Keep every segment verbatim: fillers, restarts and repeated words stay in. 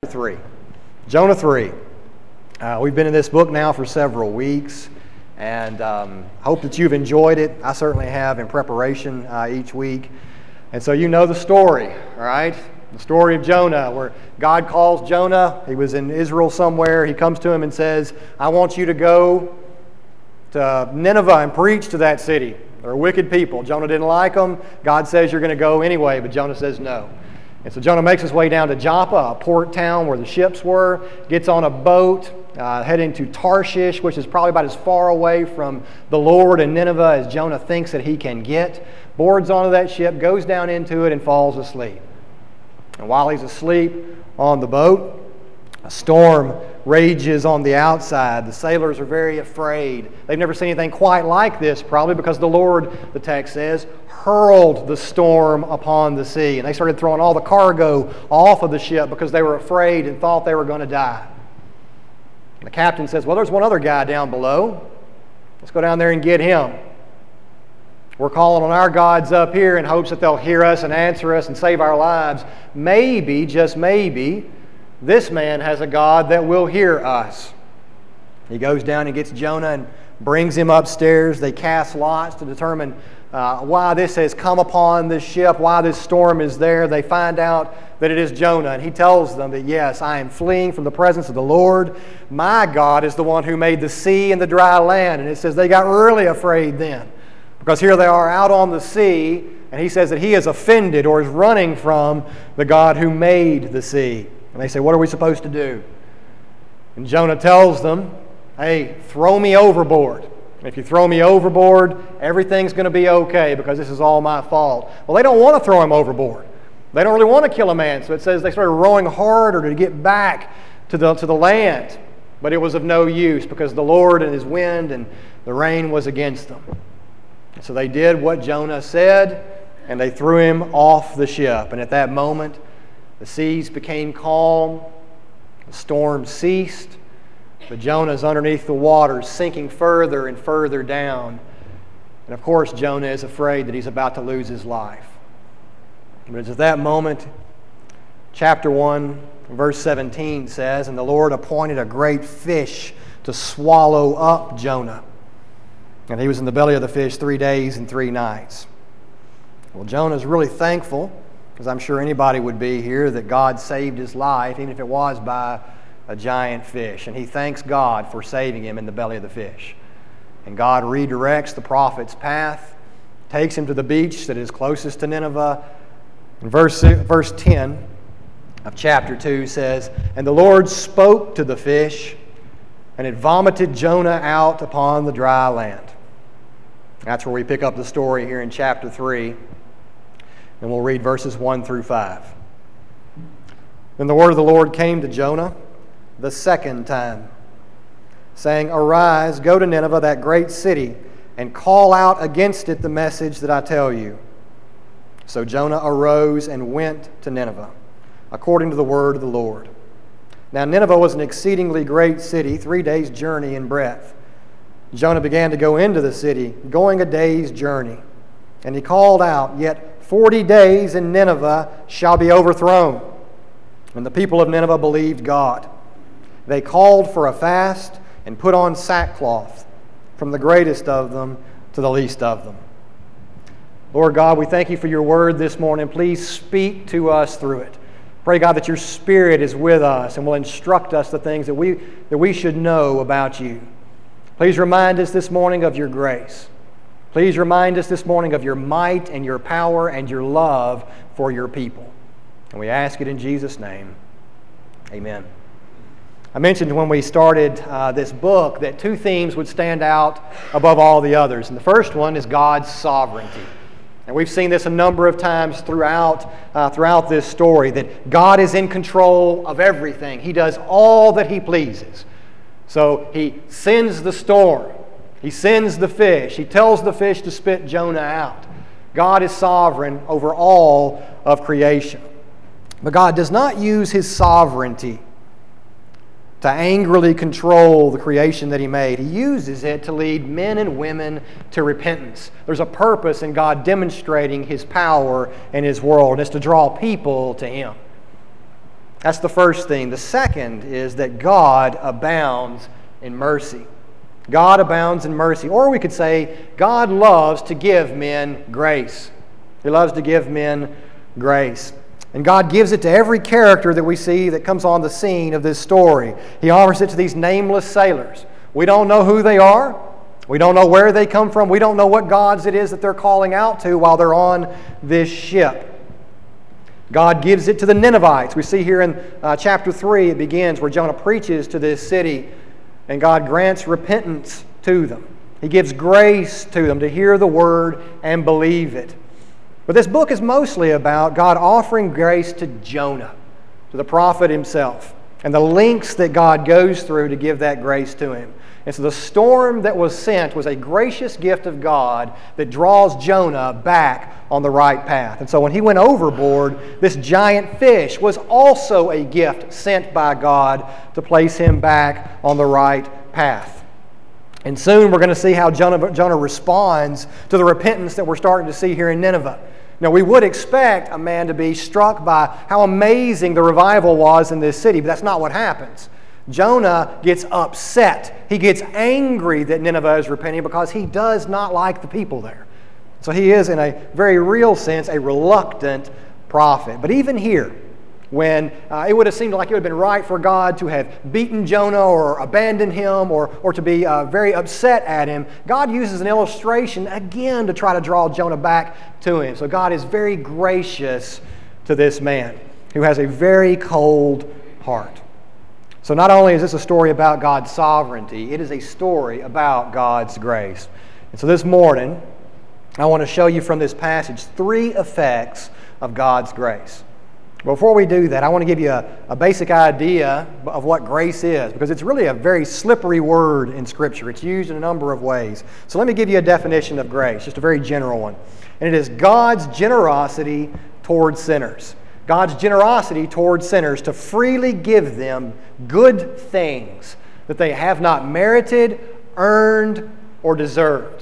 three. Jonah three. Uh, we've been in this book now for several weeks, and um, hope that you've enjoyed it. I certainly have in preparation uh, each week. And so you know the story, all right? The story of Jonah, where God calls Jonah. He was in Israel somewhere. He comes to him and says, I want you to go to Nineveh and preach to that city. They're wicked people. Jonah didn't like them. God says you're going to go anyway, but Jonah says no. And so Jonah makes his way down to Joppa, a port town where the ships were, gets on a boat, uh, heading to Tarshish, which is probably about as far away from the Lord and Nineveh as Jonah thinks that he can get, boards onto that ship, goes down into it, and falls asleep. And while he's asleep on the boat, a storm rages on the outside. The sailors are very afraid. They've never seen anything quite like this, probably because the Lord, the text says, hurled the storm upon the sea. And they started throwing all the cargo off of the ship because they were afraid and thought they were going to die. And the captain says, well, there's one other guy down below. Let's go down there and get him. We're calling on our gods up here in hopes that they'll hear us and answer us and save our lives. Maybe, just maybe, this man has a God that will hear us. He goes down and gets Jonah and brings him upstairs. They cast lots to determine uh, why this has come upon this ship, why this storm is there. They find out that it is Jonah, and he tells them that, yes, I am fleeing from the presence of the Lord. My God is the one who made the sea and the dry land. And it says they got really afraid then, because here they are out on the sea, and he says that he is offended or is running from the God who made the sea. And they say, what are we supposed to do? And Jonah tells them, hey, throw me overboard. And if you throw me overboard, everything's going to be okay because this is all my fault. Well, they don't want to throw him overboard. They don't really want to kill a man. So it says they started rowing harder to get back to the, to the land. But it was of no use because the Lord and His wind and the rain was against them. So they did what Jonah said, and they threw him off the ship. And at that moment, the seas became calm, the storm ceased, but Jonah's underneath the waters, sinking further and further down. And of course, Jonah is afraid that he's about to lose his life. But it's at that moment, chapter one, verse seventeen says, and the Lord appointed a great fish to swallow up Jonah. And he was in the belly of the fish three days and three nights. Well, Jonah's really thankful, because I'm sure anybody would be here, that God saved his life, even if it was by a giant fish. And he thanks God for saving him in the belly of the fish. And God redirects the prophet's path, takes him to the beach that is closest to Nineveh. And verse, verse ten of chapter two says, and the Lord spoke to the fish, and it vomited Jonah out upon the dry land. That's where we pick up the story here in chapter three. And we'll read verses one through five. Then the word of the Lord came to Jonah the second time, saying, arise, go to Nineveh, that great city, and call out against it the message that I tell you. So Jonah arose and went to Nineveh, according to the word of the Lord. Now Nineveh was an exceedingly great city, three days' journey in breadth. Jonah began to go into the city, going a day's journey. And he called out, yet forty days and Nineveh shall be overthrown. And the people of Nineveh believed God. They called for a fast and put on sackcloth, from the greatest of them to the least of them. Lord God, we thank you for your word this morning. Please speak to us through it. Pray, God, that your Spirit is with us and will instruct us the things that we, that we should know about you. Please remind us this morning of your grace. Please remind us this morning of your might and your power and your love for your people. And we ask it in Jesus' name. Amen. I mentioned when we started uh, this book that two themes would stand out above all the others. And the first one is God's sovereignty. And we've seen this a number of times throughout, uh, throughout this story, that God is in control of everything. He does all that He pleases. So He sends the storm. He sends the fish. He tells the fish to spit Jonah out. God is sovereign over all of creation. But God does not use His sovereignty to angrily control the creation that He made. He uses it to lead men and women to repentance. There's a purpose in God demonstrating His power in His world, and it's to draw people to Him. That's the first thing. The second is that God abounds in mercy. God abounds in mercy. Or we could say, God loves to give men grace. He loves to give men grace. And God gives it to every character that we see that comes on the scene of this story. He offers it to these nameless sailors. We don't know who they are. We don't know where they come from. We don't know what gods it is that they're calling out to while they're on this ship. God gives it to the Ninevites. We see here in uh, chapter three, it begins where Jonah preaches to this city, and God grants repentance to them. He gives grace to them to hear the word and believe it. But this book is mostly about God offering grace to Jonah, to the prophet himself, and the lengths that God goes through to give that grace to him. And so the storm that was sent was a gracious gift of God that draws Jonah back on the right path. And so when he went overboard, this giant fish was also a gift sent by God to place him back on the right path. And soon we're going to see how Jonah, Jonah responds to the repentance that we're starting to see here in Nineveh. Now, we would expect a man to be struck by how amazing the revival was in this city, but that's not what happens. Jonah gets upset. He gets angry that Nineveh is repenting because he does not like the people there. So he is, in a very real sense, a reluctant prophet. But even here, when uh, it would have seemed like it would have been right for God to have beaten Jonah or abandoned him or, or to be uh, very upset at him, God uses an illustration again to try to draw Jonah back to him. So God is very gracious to this man who has a very cold heart. So not only is this a story about God's sovereignty, it is a story about God's grace. And so this morning, I want to show you from this passage three effects of God's grace. Before we do that, I want to give you a, a basic idea of what grace is, because it's really a very slippery word in Scripture. It's used in a number of ways. So let me give you a definition of grace, just a very general one. And it is God's generosity towards sinners. God's generosity towards sinners to freely give them good things that they have not merited, earned, or deserved.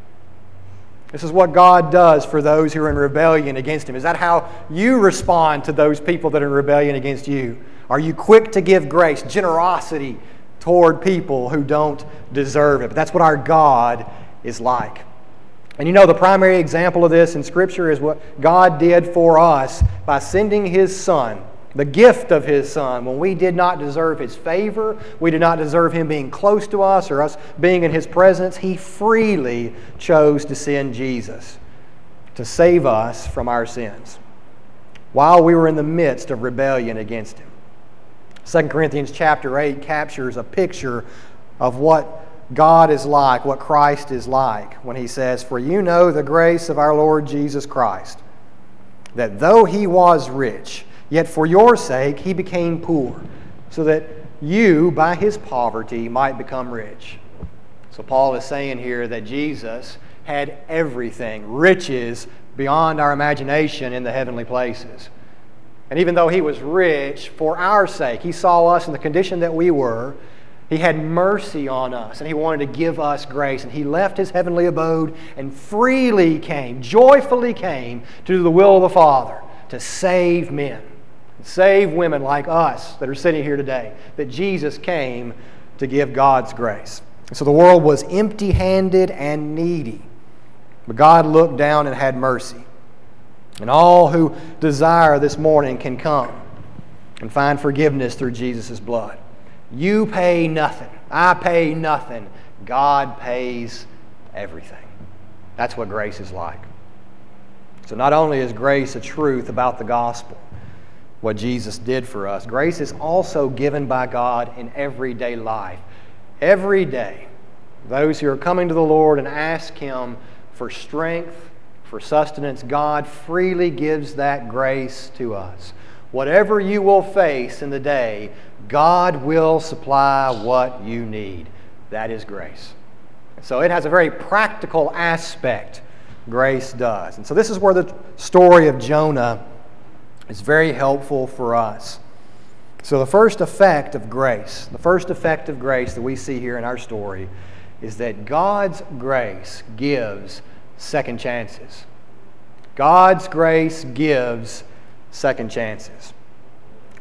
This is what God does for those who are in rebellion against Him. Is that how you respond to those people that are in rebellion against you? Are you quick to give grace, generosity toward people who don't deserve it? But that's what our God is like. And you know, the primary example of this in Scripture is what God did for us by sending His Son, the gift of His Son, when we did not deserve His favor, we did not deserve Him being close to us or us being in His presence. He freely chose to send Jesus to save us from our sins while we were in the midst of rebellion against Him. Second Corinthians chapter eight captures a picture of what God is like, what Christ is like, when He says, "For you know the grace of our Lord Jesus Christ, that though He was rich, yet for your sake He became poor, so that you, by His poverty, might become rich." So Paul is saying here that Jesus had everything, riches beyond our imagination in the heavenly places. And even though He was rich, for our sake, He saw us in the condition that we were. He had mercy on us, and He wanted to give us grace. And He left His heavenly abode and freely came, joyfully came to do the will of the Father to save men, save women like us that are sitting here today, that Jesus came to give God's grace. And so the world was empty-handed and needy, but God looked down and had mercy. And all who desire this morning can come and find forgiveness through Jesus' blood. You pay nothing. I pay nothing. God pays everything. That's what grace is like. So not only is grace a truth about the gospel, what Jesus did for us, grace is also given by God in everyday life. Every day, those who are coming to the Lord and ask Him for strength, for sustenance, God freely gives that grace to us. Whatever you will face in the day, God will supply what you need. That is grace. So it has a very practical aspect, grace does. And so this is where the story of Jonah is very helpful for us. So the first effect of grace, the first effect of grace that we see here in our story is that God's grace gives second chances. God's grace gives second chances.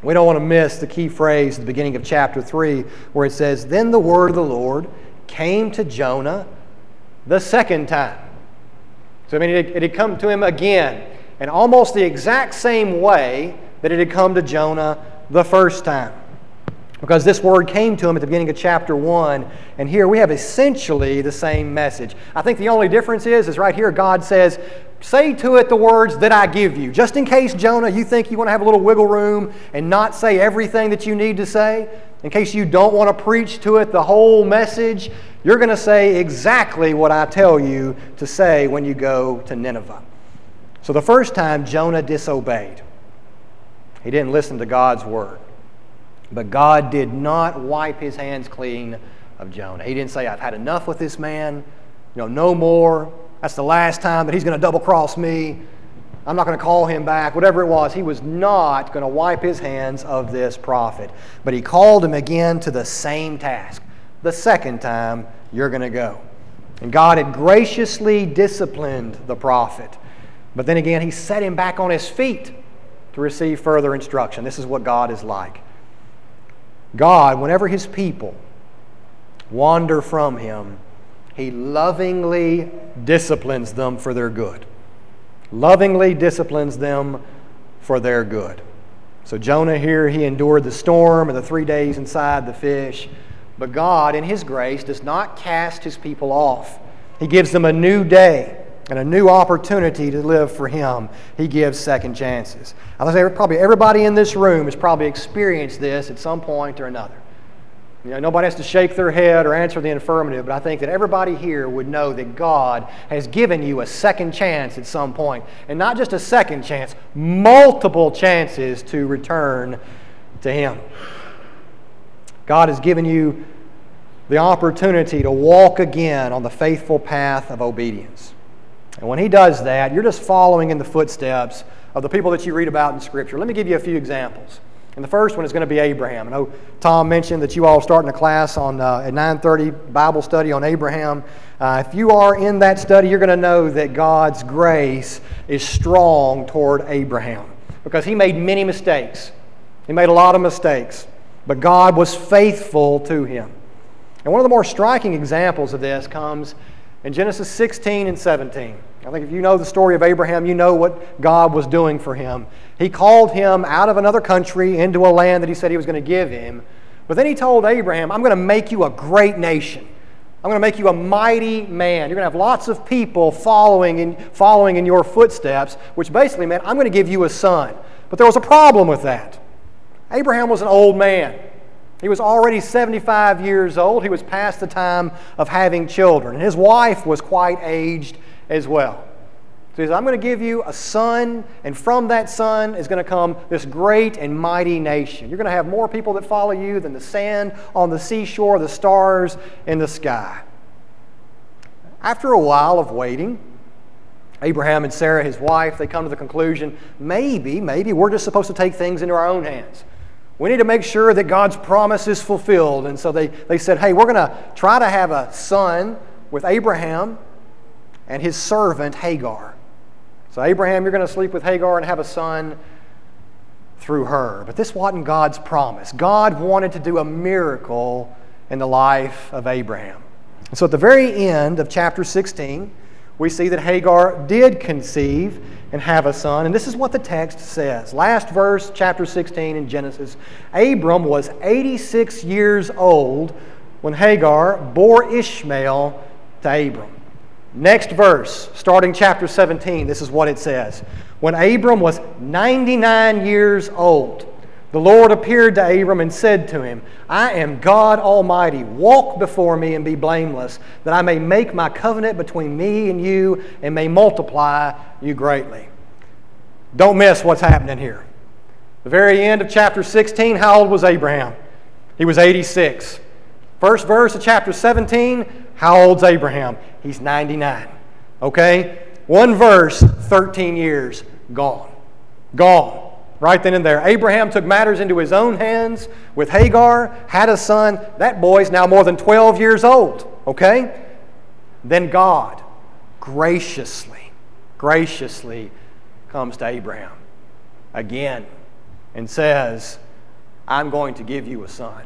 We don't want to miss the key phrase at the beginning of chapter three where it says, "Then the word of the Lord came to Jonah the second time." So I mean, it, it had come to him again, in almost the exact same way that it had come to Jonah the first time. Because this word came to him at the beginning of chapter one, and here we have essentially the same message. I think the only difference is, is right here God says, "Say to it the words that I give you." Just in case, Jonah, you think you want to have a little wiggle room and not say everything that you need to say, in case you don't want to preach to it the whole message, you're going to say exactly what I tell you to say when you go to Nineveh. So the first time, Jonah disobeyed. He didn't listen to God's word. But God did not wipe his hands clean of Jonah. He didn't say, "I've had enough with this man. You know, no more. That's the last time that he's going to double-cross me. I'm not going to call him back." Whatever it was, he was not going to wipe his hands of this prophet. But he called him again to the same task. The second time, you're going to go. And God had graciously disciplined the prophet. But then again, he set him back on his feet to receive further instruction. This is what God is like. God, whenever his people wander from him, he lovingly disciplines them for their good. Lovingly disciplines them for their good. So Jonah here, he endured the storm and the three days inside the fish. But God, in his grace, does not cast his people off. He gives them a new day and a new opportunity to live for him. He gives second chances. I would say probably everybody in this room has probably experienced this at some point or another. You know, nobody has to shake their head or answer the affirmative, but I think that everybody here would know that God has given you a second chance at some point. And not just a second chance, multiple chances to return to him. God has given you the opportunity to walk again on the faithful path of obedience. And when he does that, you're just following in the footsteps of the people that you read about in Scripture. Let me give you a few examples. And the first one is going to be Abraham. I know Tom mentioned that you all are starting a class on uh, at nine thirty, Bible study on Abraham. Uh, if you are in that study, you're going to know that God's grace is strong toward Abraham because he made many mistakes. He made a lot of mistakes, but God was faithful to him. And one of the more striking examples of this comes in Genesis sixteen and seventeen. I think if you know the story of Abraham, you know what God was doing for him. He called him out of another country into a land that he said he was going to give him. But then he told Abraham, "I'm going to make you a great nation. I'm going to make you a mighty man. You're going to have lots of people following in, following in your footsteps," which basically meant, "I'm going to give you a son." But there was a problem with that. Abraham was an old man. He was already seventy-five years old. He was past the time of having children. And his wife was quite aged as well. So he says, "I'm going to give you a son, and from that son is going to come this great and mighty nation. You're going to have more people that follow you than the sand on the seashore, the stars in the sky." After a while of waiting, Abraham and Sarah, his wife, they come to the conclusion, maybe, maybe we're just supposed to take things into our own hands. We need to make sure that God's promise is fulfilled. And so they, they said, "Hey, we're going to try to have a son with Abraham and his servant Hagar. So Abraham, you're going to sleep with Hagar and have a son through her." But this wasn't God's promise. God wanted to do a miracle in the life of Abraham. And so at the very end of chapter sixteen, we see that Hagar did conceive and have a son. And this is what the text says. Last verse, chapter sixteen in Genesis. Abram was eighty-six years old when Hagar bore Ishmael to Abram. Next verse, starting chapter seventeen, this is what it says. When Abram was ninety-nine years old, the Lord appeared to Abram and said to him, "I am God Almighty. Walk before me and be blameless, that I may make my covenant between me and you and may multiply you greatly." Don't miss what's happening here. The very end of chapter sixteen, how old was Abraham? He was eighty-six. First verse of chapter seventeen, how old's Abraham? He's ninety-nine. Okay? One verse, thirteen years, gone. Gone. Right then and there. Abraham took matters into his own hands with Hagar, had a son. That boy's now more than twelve years old. Okay? Then God graciously, graciously comes to Abraham again and says, I'm going to give you a son.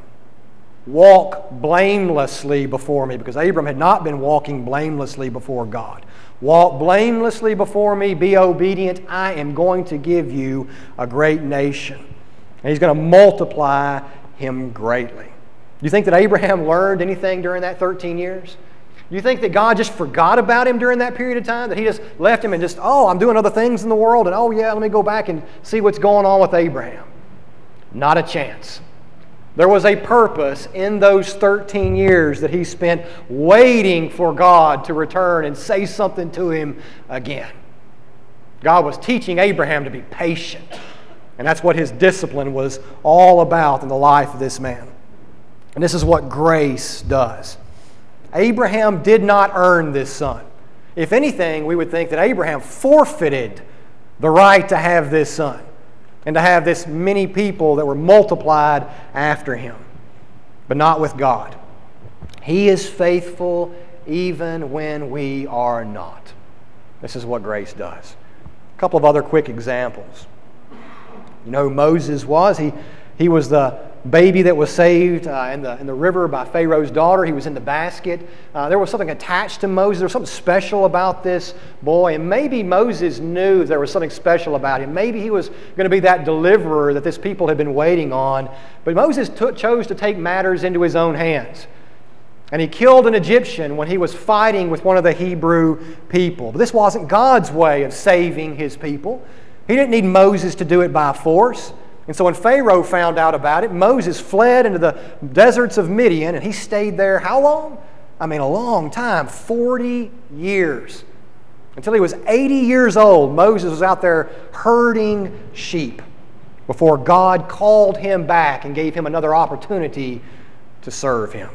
Walk blamelessly before me, because Abram had not been walking blamelessly before God. Walk blamelessly before me, be obedient. I am going to give you a great nation. And He's going to multiply him greatly. Do you think that Abraham learned anything during that thirteen years? Do you think that God just forgot about him during that period of time? That He just left him and just, oh, I'm doing other things in the world, and oh yeah, let me go back and see what's going on with Abraham? Not a chance. There was a purpose in those thirteen years that he spent waiting for God to return and say something to him again. God was teaching Abraham to be patient. And that's what His discipline was all about in the life of this man. And this is what grace does. Abraham did not earn this son. If anything, we would think that Abraham forfeited the right to have this son and to have this many people that were multiplied after him. But not with God. He is faithful even when we are not. This is what grace does. A couple of other quick examples. You know who Moses was? He, he was the baby that was saved uh, in, the, in the river by Pharaoh's daughter. He was in the basket. Uh, there was something attached to Moses. There was something special about this boy. And maybe Moses knew there was something special about him. Maybe he was going to be that deliverer that this people had been waiting on. But Moses took, chose to take matters into his own hands. And he killed an Egyptian when he was fighting with one of the Hebrew people. But this wasn't God's way of saving His people. He didn't need Moses to do it by force. And so when Pharaoh found out about it, Moses fled into the deserts of Midian, and he stayed there how long? I mean, a long time, forty years. Until he was eighty years old, Moses was out there herding sheep before God called him back and gave him another opportunity to serve Him.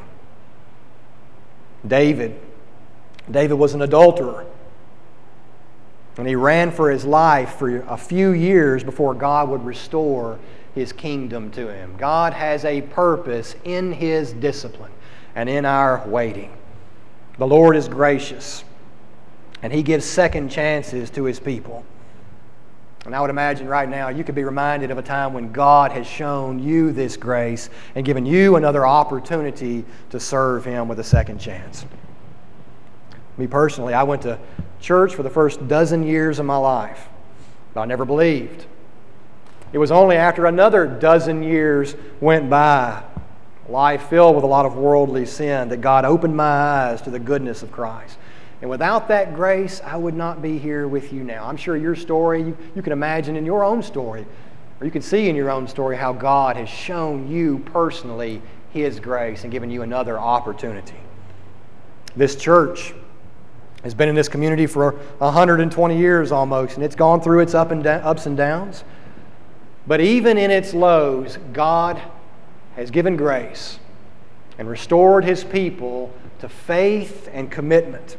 David. David was an adulterer. And he ran for his life for a few years before God would restore His kingdom to him. God has a purpose in His discipline and in our waiting. The Lord is gracious, and He gives second chances to His people. And I would imagine right now you could be reminded of a time when God has shown you this grace and given you another opportunity to serve Him with a second chance. Me personally, I went to church for the first dozen years of my life, but I never believed. It was only after another dozen years went by, life filled with a lot of worldly sin, that God opened my eyes to the goodness of Christ. And without that grace, I would not be here with you now. I'm sure your story, you, you can imagine in your own story, or you can see in your own story how God has shown you personally His grace and given you another opportunity. This church has been in this community for one hundred twenty years almost, and it's gone through its up and da- ups and downs. But even in its lows, God has given grace and restored His people to faith and commitment.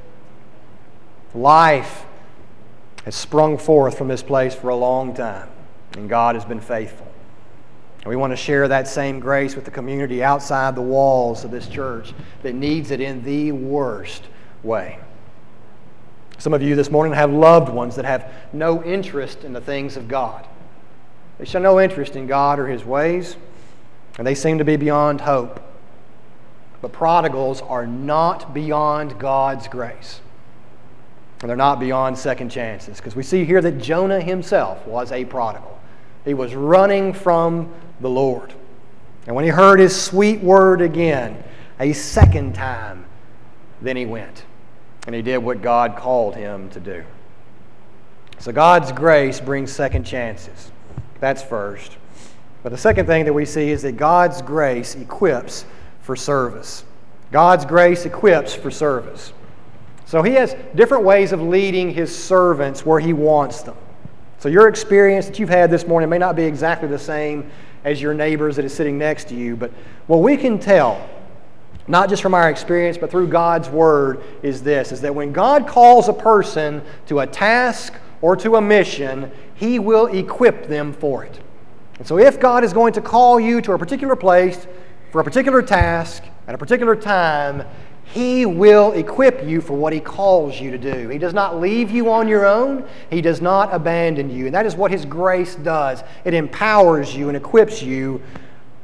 Life has sprung forth from this place for a long time, and God has been faithful. And we want to share that same grace with the community outside the walls of this church that needs it in the worst way. Some of you this morning have loved ones that have no interest in the things of God. They show no interest in God or His ways, and they seem to be beyond hope. But prodigals are not beyond God's grace. And they're not beyond second chances, because we see here that Jonah himself was a prodigal. He was running from the Lord. And when he heard His sweet word again, a second time, then he went. And he did what God called him to do. So God's grace brings second chances. That's first. But the second thing that we see is that God's grace equips for service. God's grace equips for service. So He has different ways of leading His servants where He wants them. So your experience that you've had this morning may not be exactly the same as your neighbor's that is sitting next to you, but what we can tell, not just from our experience, but through God's Word, is this, is that when God calls a person to a task or to a mission, He will equip them for it. And so if God is going to call you to a particular place for a particular task at a particular time, He will equip you for what He calls you to do. He does not leave you on your own. He does not abandon you. And that is what His grace does. It empowers you and equips you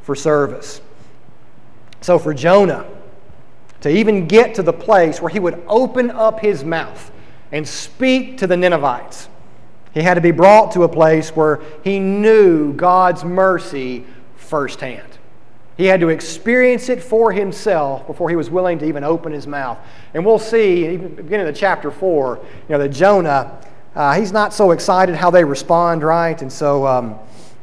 for service. So for Jonah to even get to the place where he would open up his mouth and speak to the Ninevites, he had to be brought to a place where he knew God's mercy firsthand. He had to experience it for himself before he was willing to even open his mouth. And we'll see, even beginning of chapter four, you know, that Jonah, uh, he's not so excited how they respond, right? And so um,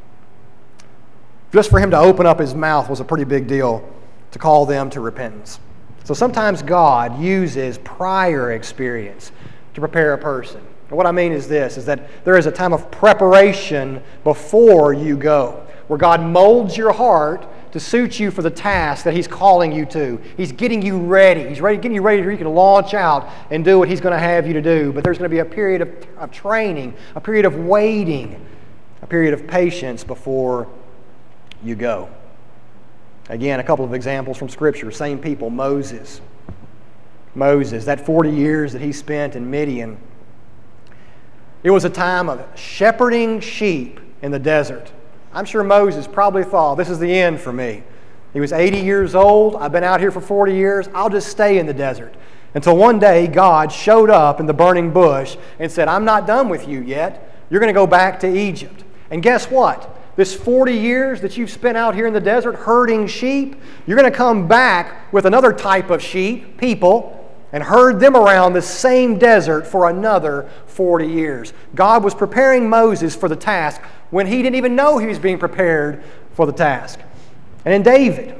just for him to open up his mouth was a pretty big deal to call them to repentance. So sometimes God uses prior experience to prepare a person. And what I mean is this, is that there is a time of preparation before you go, where God molds your heart to suit you for the task that He's calling you to. He's getting you ready. He's ready, getting you ready so you can launch out and do what He's going to have you to do. But there's going to be a period of, of training, a period of waiting, a period of patience before you go. Again, a couple of examples from Scripture. Same people, Moses. Moses, that forty years that he spent in Midian, it was a time of shepherding sheep in the desert. I'm sure Moses probably thought, this is the end for me. He was eighty years old. I've been out here for forty years. I'll just stay in the desert. Until one day, God showed up in the burning bush and said, I'm not done with you yet. You're going to go back to Egypt. And guess what? This forty years that you've spent out here in the desert herding sheep, you're going to come back with another type of sheep, people, and herd them around the same desert for another forty years. God was preparing Moses for the task when he didn't even know he was being prepared for the task. And in David,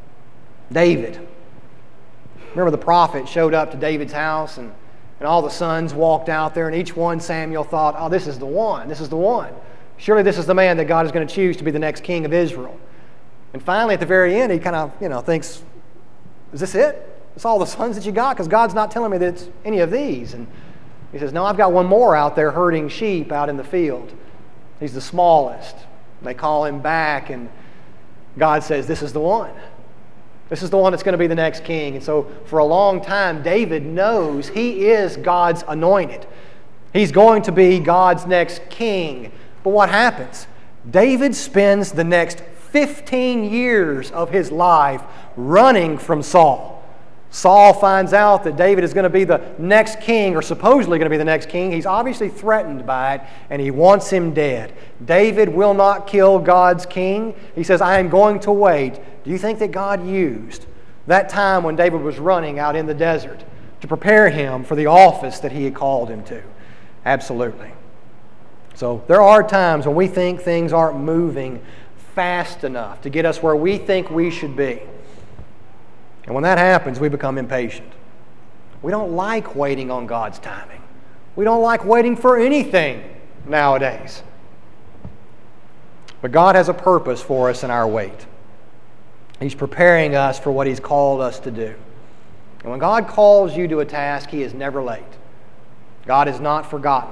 David, remember the prophet showed up to David's house and, and all the sons walked out there, and each one Samuel thought, oh, this is the one, this is the one. Surely this is the man that God is going to choose to be the next king of Israel. And finally at the very end he kind of, you know, thinks, is this it? It's all the sons that you got? Because God's not telling me that it's any of these. And he says, no, I've got one more out there herding sheep out in the field. He's the smallest. They call him back, and God says, this is the one. This is the one that's going to be the next king. And so for a long time, David knows he is God's anointed. He's going to be God's next king. But what happens? David spends the next fifteen years of his life running from Saul. Saul finds out that David is going to be the next king, or supposedly going to be the next king. He's obviously threatened by it, and he wants him dead. David will not kill God's king. He says, I am going to wait. Do you think that God used that time when David was running out in the desert to prepare him for the office that He had called him to? Absolutely. So there are times when we think things aren't moving fast enough to get us where we think we should be. And when that happens, we become impatient. We don't like waiting on God's timing. We don't like waiting for anything nowadays. But God has a purpose for us in our wait. He's preparing us for what He's called us to do. And when God calls you to a task, He is never late. God is not forgotten.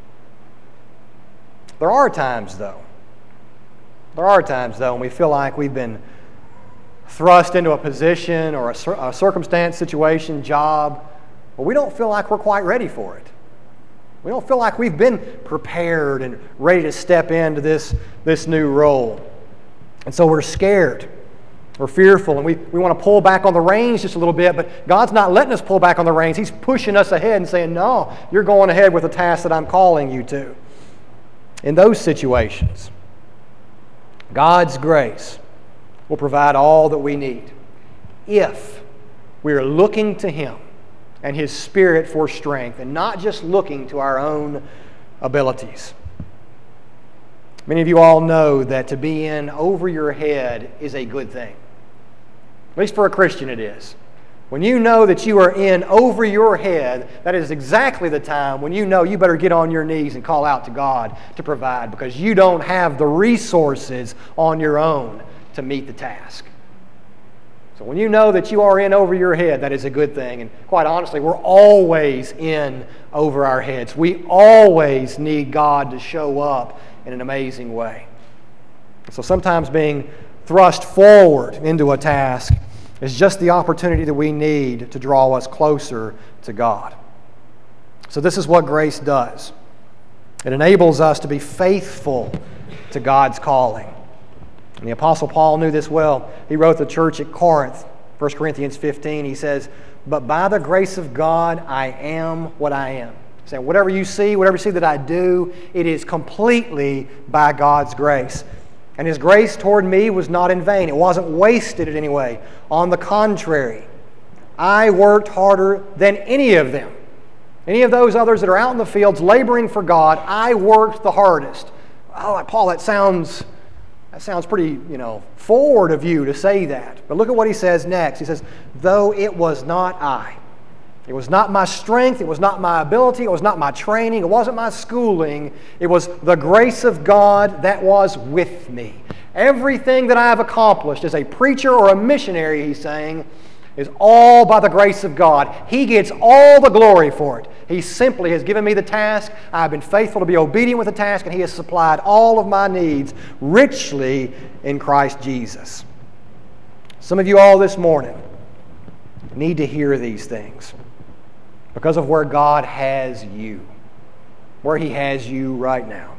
There are times, though. There are times, though, when we feel like we've been thrust into a position or a, a circumstance, situation, job, but we don't feel like we're quite ready for it. We don't feel like we've been prepared and ready to step into this, this new role. And so we're scared. We're fearful, and we, we want to pull back on the reins just a little bit, but God's not letting us pull back on the reins. He's pushing us ahead and saying, no, you're going ahead with the task that I'm calling you to. In those situations, God's grace will provide all that we need if we are looking to Him and His Spirit for strength and not just looking to our own abilities. Many of you all know that to be in over your head is a good thing. At least for a Christian it is. When you know that you are in over your head, that is exactly the time when you know you better get on your knees and call out to God to provide, because you don't have the resources on your own to meet the task. So when you know that you are in over your head, that is a good thing. And quite honestly, we're always in over our heads. We always need God to show up in an amazing way. So sometimes being thrust forward into a task is just the opportunity that we need to draw us closer to God. So this is what grace does. It enables us to be faithful to God's calling. And the Apostle Paul knew this well. He wrote the church at Corinth, First Corinthians fifteen. He says, "But by the grace of God, I am what I am." Saying, whatever you see, whatever you see that I do, it is completely by God's grace. And His grace toward me was not in vain. It wasn't wasted in any way. On the contrary, I worked harder than any of them. Any of those others that are out in the fields laboring for God, I worked the hardest. Oh, like, Paul, that sounds, that sounds pretty, you know, forward of you to say that. But look at what he says next. He says, though it was not I. It was not my strength, it was not my ability, it was not my training, it wasn't my schooling. It was the grace of God that was with me. Everything that I have accomplished as a preacher or a missionary, he's saying, is all by the grace of God. He gets all the glory for it. He simply has given me the task. I have been faithful to be obedient with the task, and He has supplied all of my needs richly in Christ Jesus. Some of you all this morning need to hear these things because of where God has you, where He has you right now.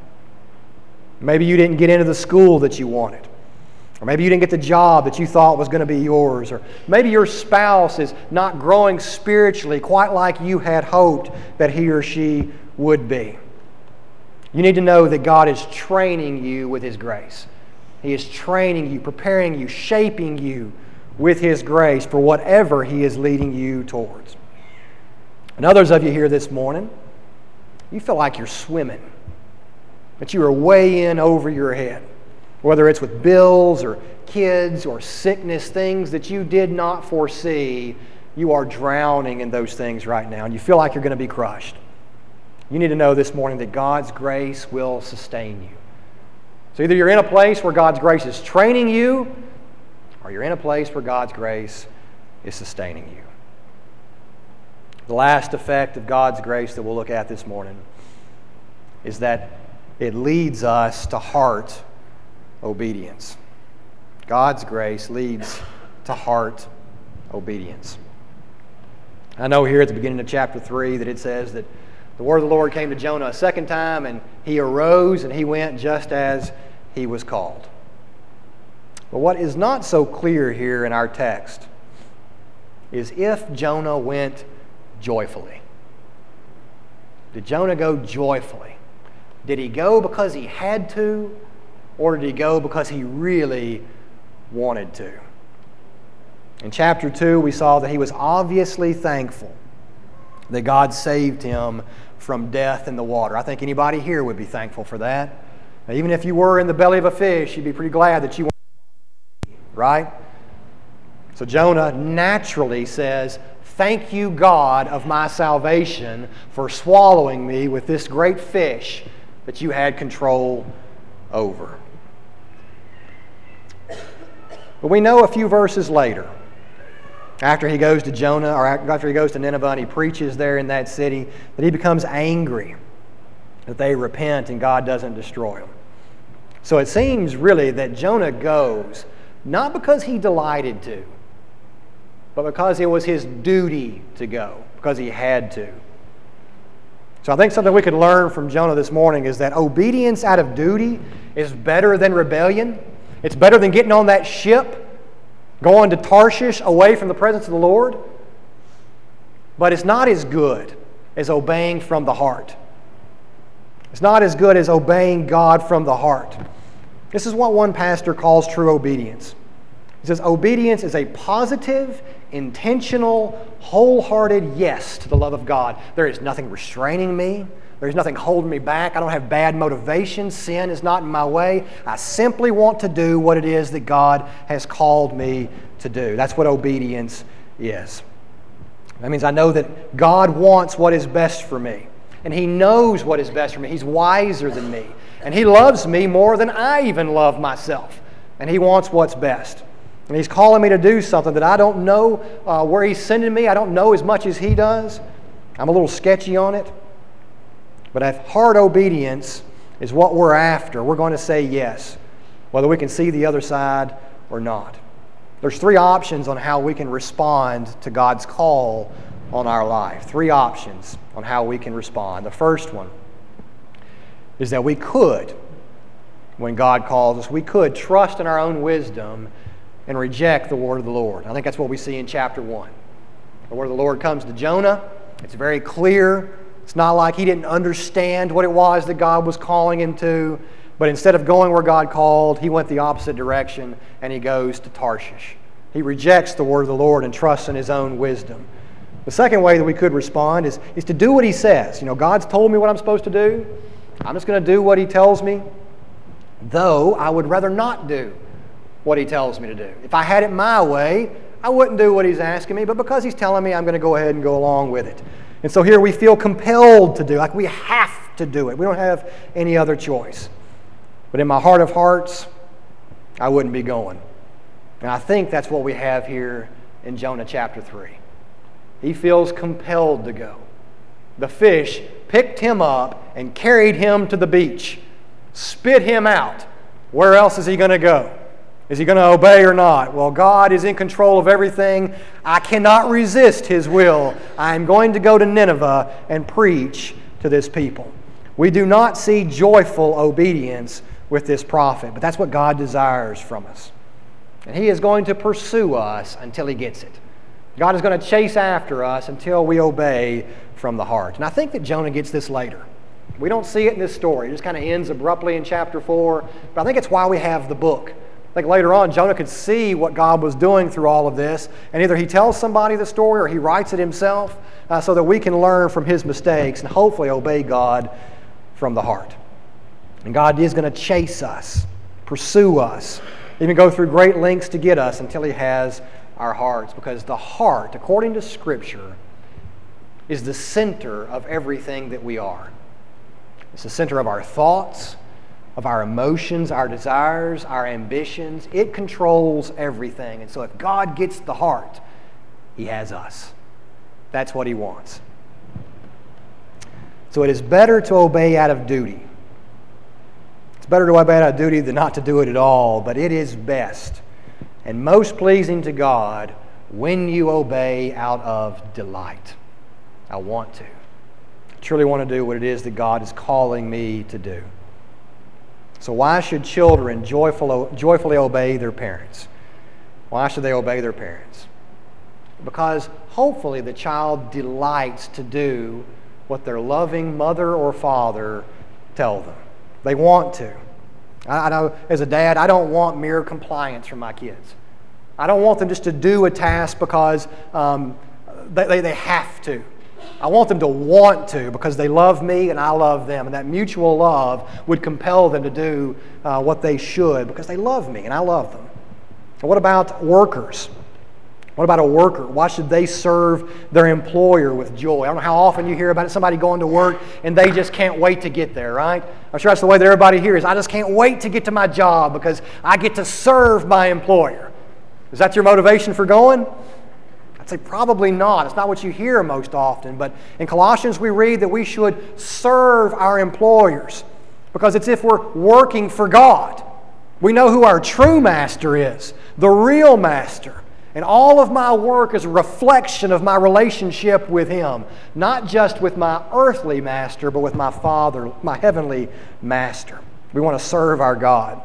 Maybe you didn't get into the school that you wanted. Or maybe you didn't get the job that you thought was going to be yours. Or maybe your spouse is not growing spiritually quite like you had hoped that he or she would be. You need to know that God is training you with His grace. He is training you, preparing you, shaping you with His grace for whatever He is leading you towards. And others of you here this morning, you feel like you're swimming, that you are way in over your head. Whether it's with bills or kids or sickness, things that you did not foresee, you are drowning in those things right now, and you feel like you're going to be crushed. You need to know this morning that God's grace will sustain you. So either you're in a place where God's grace is training you, or you're in a place where God's grace is sustaining you. The last effect of God's grace that we'll look at this morning is that it leads us to heart obedience. God's grace leads to heart obedience. I know here at the beginning of chapter three that it says that the word of the Lord came to Jonah a second time, and he arose and he went just as he was called. But what is not so clear here in our text is if Jonah went joyfully. Did Jonah go joyfully? Did he go because he had to? Or did he go because he really wanted to? In chapter two, we saw that he was obviously thankful that God saved him from death in the water. I think anybody here would be thankful for that. Now, even if you were in the belly of a fish, you'd be pretty glad that you weren't, right? So Jonah naturally says, "Thank you, God of my salvation, for swallowing me with this great fish that you had control over." But we know a few verses later, after he goes to Jonah, or after he goes to Nineveh and he preaches there in that city, that he becomes angry that they repent and God doesn't destroy them. So it seems really that Jonah goes not because he delighted to, but because it was his duty to go, because he had to. So I think something we could learn from Jonah this morning is that obedience out of duty is better than rebellion. It's better than getting on that ship, going to Tarshish away from the presence of the Lord. But it's not as good as obeying from the heart. It's not as good as obeying God from the heart. This is what one pastor calls true obedience. He says, obedience is a positive, intentional, wholehearted yes to the love of God. There is nothing restraining me. There's nothing holding me back. I don't have bad motivation. Sin is not in my way. I simply want to do what it is that God has called me to do. That's what obedience is. That means I know that God wants what is best for me. And He knows what is best for me. He's wiser than me. And He loves me more than I even love myself. And He wants what's best. And He's calling me to do something that I don't know uh, where He's sending me. I don't know as much as He does. I'm a little sketchy on it. But if heart obedience is what we're after, we're going to say yes, whether we can see the other side or not. There's three options on how we can respond to God's call on our life. Three options on how we can respond. The first one is that we could, when God calls us. We could trust in our own wisdom and reject the word of the Lord. I think that's what we see in chapter one. The word of the Lord comes to Jonah. It's very clear. It's not like he didn't understand what it was that God was calling him to, but instead of going where God called, he went the opposite direction, and he goes to Tarshish. He rejects the word of the Lord and trusts in his own wisdom. The second way that we could respond is, is to do what he says. You know, God's told me what I'm supposed to do. I'm just going to do what he tells me, though I would rather not do what he tells me to do. If I had it my way, I wouldn't do what he's asking me, but because he's telling me, I'm going to go ahead and go along with it. And so here we feel compelled to do, like we have to do it. We don't have any other choice. But in my heart of hearts, I wouldn't be going. And I think that's what we have here in Jonah chapter three. He feels compelled to go. The fish picked him up and carried him to the beach, spit him out. Where else is he going to go? Is he going to obey or not? Well, God is in control of everything. I cannot resist His will. I am going to go to Nineveh and preach to this people. We do not see joyful obedience with this prophet, but that's what God desires from us. And He is going to pursue us until He gets it. God is going to chase after us until we obey from the heart. And I think that Jonah gets this later. We don't see it in this story. It just kind of ends abruptly in chapter four. But I think it's why we have the book. I think later on, Jonah could see what God was doing through all of this. And either he tells somebody the story or he writes it himself uh, so that we can learn from his mistakes and hopefully obey God from the heart. And God is going to chase us, pursue us, even go through great lengths to get us until He has our hearts. Because the heart, according to Scripture, is the center of everything that we are. It's the center of our thoughts, of our emotions, our desires, our ambitions. It controls everything. And so if God gets the heart, He has us. That's what He wants. So it is better to obey out of duty. It's better to obey out of duty than not to do it at all, but it is best and most pleasing to God when you obey out of delight. I want to. I truly want to do what it is that God is calling me to do. So why should children joyful, joyfully obey their parents? Why should they obey their parents? Because hopefully the child delights to do what their loving mother or father tell them. They want to. I know as a dad, I don't want mere compliance from my kids. I don't want them just to do a task because um, they, they, they have to. I want them to want to because they love me and I love them. And that mutual love would compel them to do uh, what they should because they love me and I love them. And what about workers? What about a worker? Why should they serve their employer with joy? I don't know how often you hear about it, somebody going to work and they just can't wait to get there, right? I'm sure that's the way that everybody here is. I just can't wait to get to my job because I get to serve my employer. Is that your motivation for going? I'd say probably not. It's not what you hear most often. But in Colossians we read that we should serve our employers because it's if we're working for God. We know who our true master is, the real master. And all of my work is a reflection of my relationship with Him. Not just with my earthly master, but with my Father, my heavenly master. We want to serve our God.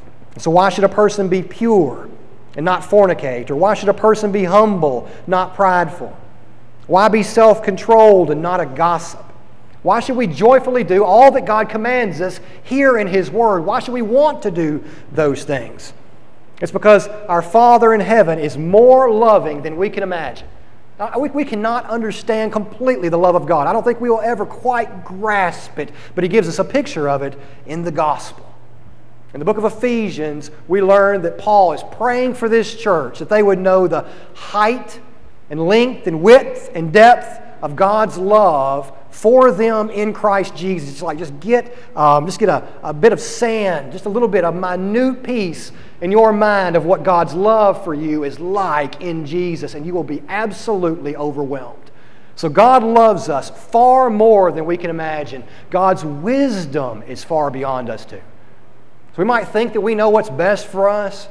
So why should a person be pure and not fornicate? Or why should a person be humble, not prideful? Why be self-controlled and not a gossip? Why should we joyfully do all that God commands us here in His Word? Why should we want to do those things? It's because our Father in heaven is more loving than we can imagine. We, we cannot understand completely the love of God. I don't think we will ever quite grasp it, but He gives us a picture of it in the gospel. In the book of Ephesians, we learn that Paul is praying for this church, that they would know the height and length and width and depth of God's love for them in Christ Jesus. It's like just get, um, just get a, a bit of sand, just a little bit, a minute piece in your mind of what God's love for you is like in Jesus, and you will be absolutely overwhelmed. So God loves us far more than we can imagine. God's wisdom is far beyond us too. So we might think that we know what's best for us.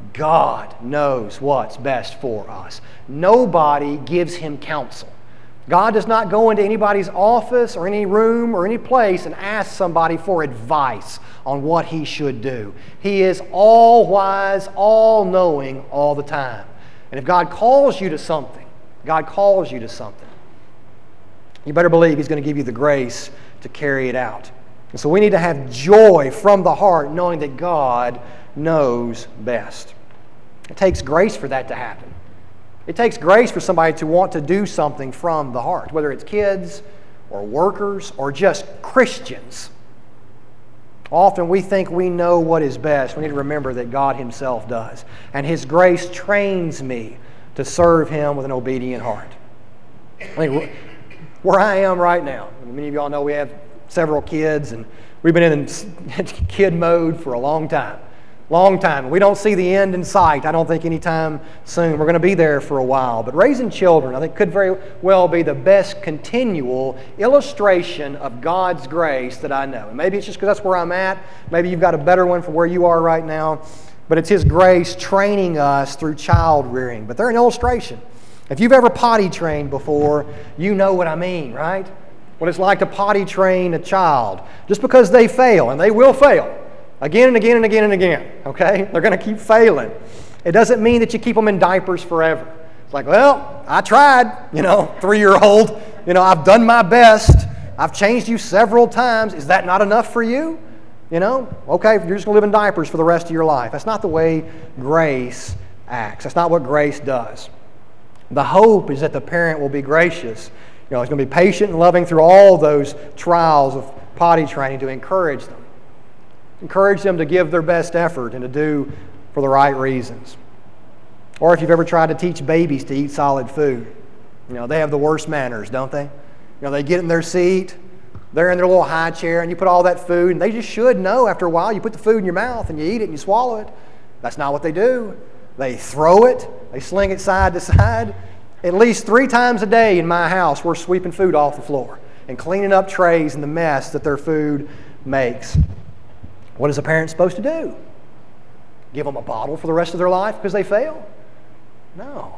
God knows what's best for us. Nobody gives Him counsel. God does not go into anybody's office or any room or any place and ask somebody for advice on what He should do. He is all-wise, all-knowing all the time. And if God calls you to something, God calls you to something, you better believe He's going to give you the grace to carry it out. And so we need to have joy from the heart, knowing that God knows best. It takes grace for that to happen. It takes grace for somebody to want to do something from the heart, whether it's kids or workers or just Christians. Often we think we know what is best. We need to remember that God Himself does. And His grace trains me to serve Him with an obedient heart. I think where I am right now, many of y'all know we have several kids, and we've been in kid mode for a long time. Long time. We don't see the end in sight, I don't think, anytime soon. We're going to be there for a while. But raising children, I think, could very well be the best continual illustration of God's grace that I know. And maybe it's just because that's where I'm at. Maybe you've got a better one for where you are right now. But it's His grace training us through child rearing. But they're an illustration. If you've ever potty trained before, you know what I mean, right? What it's like to potty train a child. Just because they fail, and they will fail, again and again and again and again, okay? They're going to keep failing. It doesn't mean that you keep them in diapers forever. It's like, well, I tried, you know, three-year-old. You know, I've done my best. I've changed you several times. Is that not enough for you? You know, okay, you're just going to live in diapers for the rest of your life. That's not the way grace acts. That's not what grace does. The hope is that the parent will be gracious. You know, he's going to be patient and loving through all those trials of potty training to encourage them. Encourage them to give their best effort and to do for the right reasons. Or if you've ever tried to teach babies to eat solid food, you know, they have the worst manners, don't they? You know, they get in their seat, they're in their little high chair, and you put all that food, and they just should know after a while. You put the food in your mouth, and you eat it, and you swallow it. That's not what they do. They throw it, they sling it side to side. At least three times a day in my house, we're sweeping food off the floor and cleaning up trays and the mess that their food makes. What is a parent supposed to do? Give them a bottle for the rest of their life because they fail? No.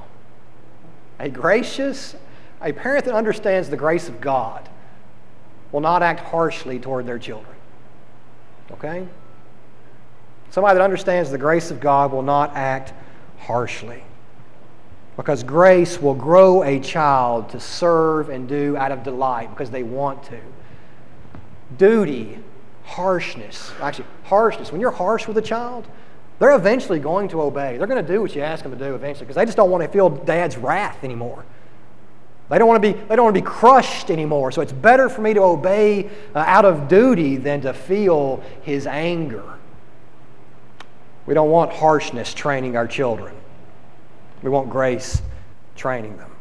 A gracious, a parent that understands the grace of God will not act harshly toward their children. Okay? Somebody that understands the grace of God will not act harshly. Because grace will grow a child to serve and do out of delight because they want to. Duty, harshness, actually harshness, when you're harsh with a child, they're eventually going to obey. They're going to do what you ask them to do eventually because they just don't want to feel Dad's wrath anymore. They don't want to be, they don't want to be crushed anymore. So it's better for me to obey uh, out of duty than to feel His anger. We don't want harshness training our children. We want grace training them.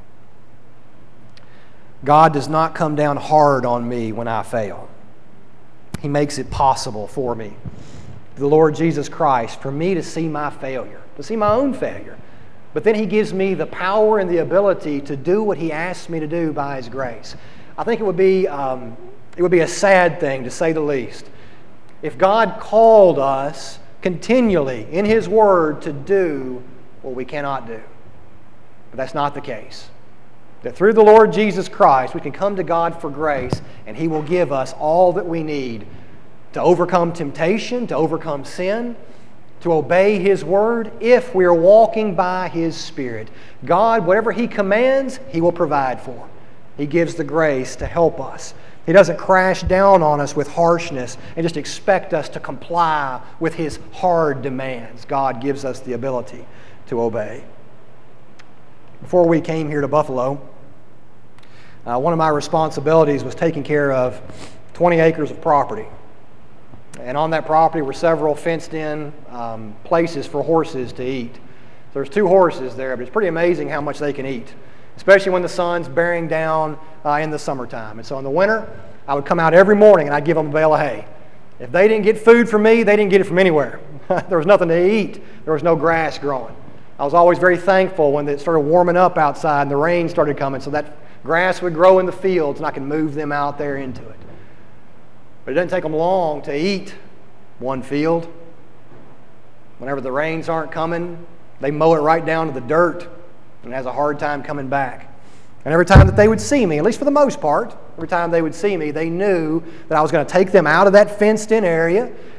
God does not come down hard on me when I fail. He makes it possible for me, the Lord Jesus Christ, for me to see my failure, to see my own failure. But then He gives me the power and the ability to do what He asks me to do by His grace. I think it would be, um, it would be a sad thing, to say the least, if God called us continually in His Word to do what we cannot do. But that's not the case. That through the Lord Jesus Christ, we can come to God for grace, and He will give us all that we need to overcome temptation, to overcome sin, to obey His Word, if we are walking by His Spirit. God, whatever He commands, He will provide for. He gives the grace to help us. He doesn't crash down on us with harshness and just expect us to comply with His hard demands. God gives us the ability to obey. Before we came here to Buffalo, uh, one of my responsibilities was taking care of twenty acres of property. And on that property were several fenced-in um, places for horses to eat. So there's two horses there, but it's pretty amazing how much they can eat, especially when the sun's bearing down uh, in the summertime. And so in the winter, I would come out every morning and I'd give them a bale of hay. If they didn't get food from me, they didn't get it from anywhere. There was nothing to eat. There was no grass growing. I was always very thankful when it started warming up outside and the rain started coming, so that grass would grow in the fields and I could move them out there into it. But it doesn't take them long to eat one field. Whenever the rains aren't coming, they mow it right down to the dirt and it has a hard time coming back. And every time that they would see me, at least for the most part, every time they would see me, they knew that I was going to take them out of that fenced-in area,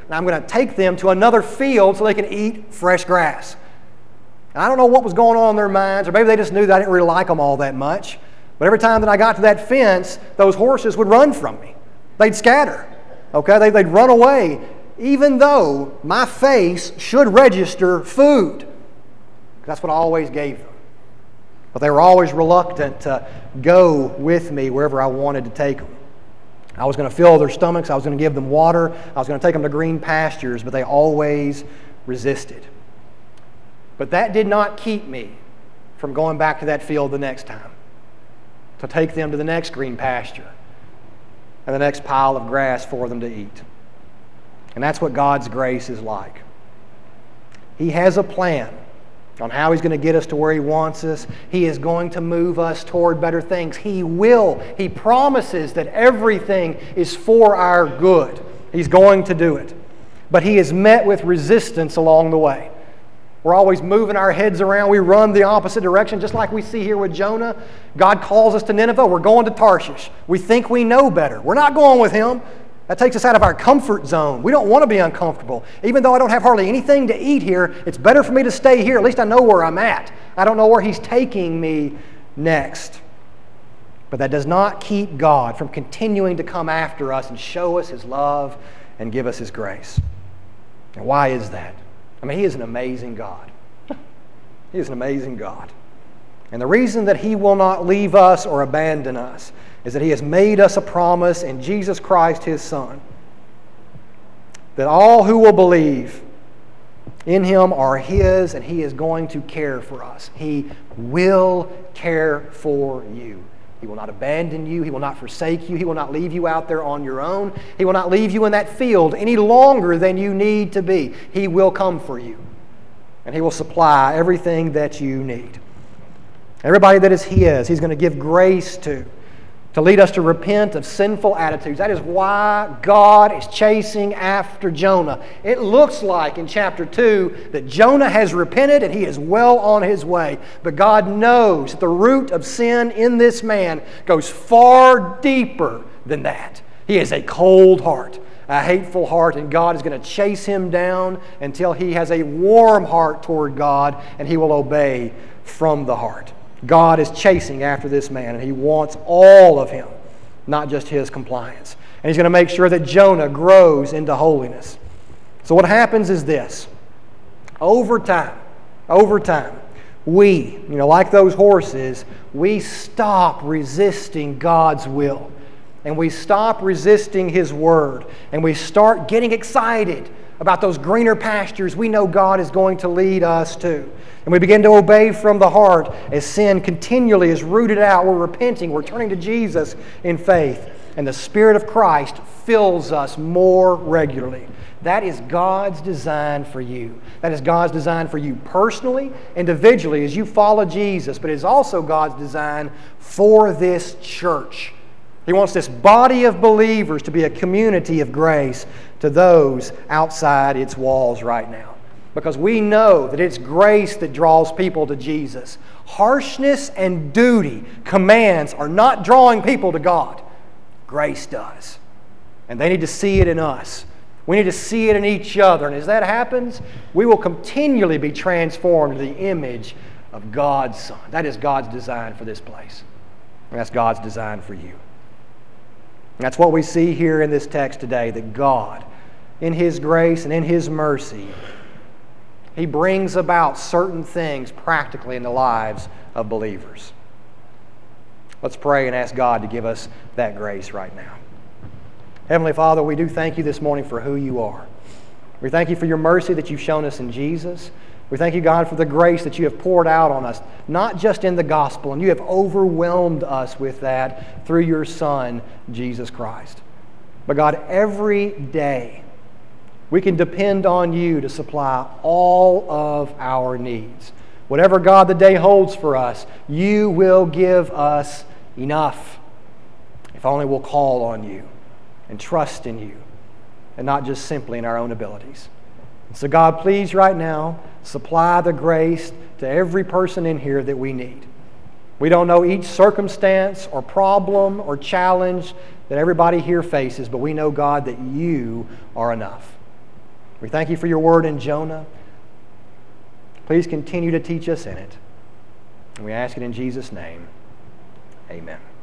and I'm going to take them to another field so they can eat fresh grass. And I don't know what was going on in their minds, or maybe they just knew that I didn't really like them all that much. But every time that I got to that fence, those horses would run from me. They'd scatter. Okay, they'd run away, even though my face should register food. That's what I always gave them. But they were always reluctant to go with me wherever I wanted to take them. I was going to fill their stomachs. I was going to give them water. I was going to take them to green pastures, but they always resisted. But that did not keep me from going back to that field the next time, to take them to the next green pasture and the next pile of grass for them to eat. And that's what God's grace is like. He has a plan on how He's going to get us to where He wants us. He is going to move us toward better things. He will. He promises that everything is for our good. He's going to do it. But He is met with resistance along the way. We're always moving our heads around. We run the opposite direction, just like we see here with Jonah. God calls us to Nineveh. We're going to Tarshish. We think we know better. We're not going with Him. That takes us out of our comfort zone. We don't want to be uncomfortable. Even though I don't have hardly anything to eat here, it's better for me to stay here. At least I know where I'm at. I don't know where He's taking me next. But that does not keep God from continuing to come after us and show us His love and give us His grace. And why is that? I mean, He is an amazing God. He is an amazing God. And the reason that He will not leave us or abandon us is that He has made us a promise in Jesus Christ, His Son, that all who will believe in Him are His, and He is going to care for us. He will care for you. He will not abandon you. He will not forsake you. He will not leave you out there on your own. He will not leave you in that field any longer than you need to be. He will come for you, and He will supply everything that you need. Everybody that is His, He's going to give grace to, to lead us to repent of sinful attitudes. That is why God is chasing after Jonah. It looks like in chapter two that Jonah has repented and he is well on his way. But God knows that the root of sin in this man goes far deeper than that. He has a cold heart, a hateful heart, and God is going to chase him down until he has a warm heart toward God and he will obey from the heart. God is chasing after this man, and He wants all of him, not just his compliance. And He's going to make sure that Jonah grows into holiness. So what happens is this. Over time, over time, we, you know, like those horses, we stop resisting God's will. And we stop resisting His Word. And we start getting excited about those greener pastures we know God is going to lead us to. And we begin to obey from the heart as sin continually is rooted out. We're repenting. We're turning to Jesus in faith. And the Spirit of Christ fills us more regularly. That is God's design for you. That is God's design for you personally, individually, as you follow Jesus. But it is also God's design for this church. He wants this body of believers to be a community of grace to those outside its walls right now. Because we know that it's grace that draws people to Jesus. Harshness and duty, commands, are not drawing people to God. Grace does. And they need to see it in us. We need to see it in each other. And as that happens, we will continually be transformed to the image of God's Son. That is God's design for this place. And that's God's design for you. And that's what we see here in this text today, that God, in His grace and in His mercy, He brings about certain things practically in the lives of believers. Let's pray and ask God to give us that grace right now. Heavenly Father, we do thank You this morning for who You are. We thank You for Your mercy that You've shown us in Jesus. We thank You, God, for the grace that You have poured out on us, not just in the gospel, and You have overwhelmed us with that through Your Son, Jesus Christ. But God, every day, we can depend on You to supply all of our needs. Whatever, God, the day holds for us, You will give us enough. If only we'll call on You and trust in You, and not just simply in our own abilities. And so, God, please right now, supply the grace to every person in here that we need. We don't know each circumstance or problem or challenge that everybody here faces, but we know, God, that You are enough. We thank you for your word in Jonah. Please continue to teach us in it. And we ask it in Jesus' name. Amen.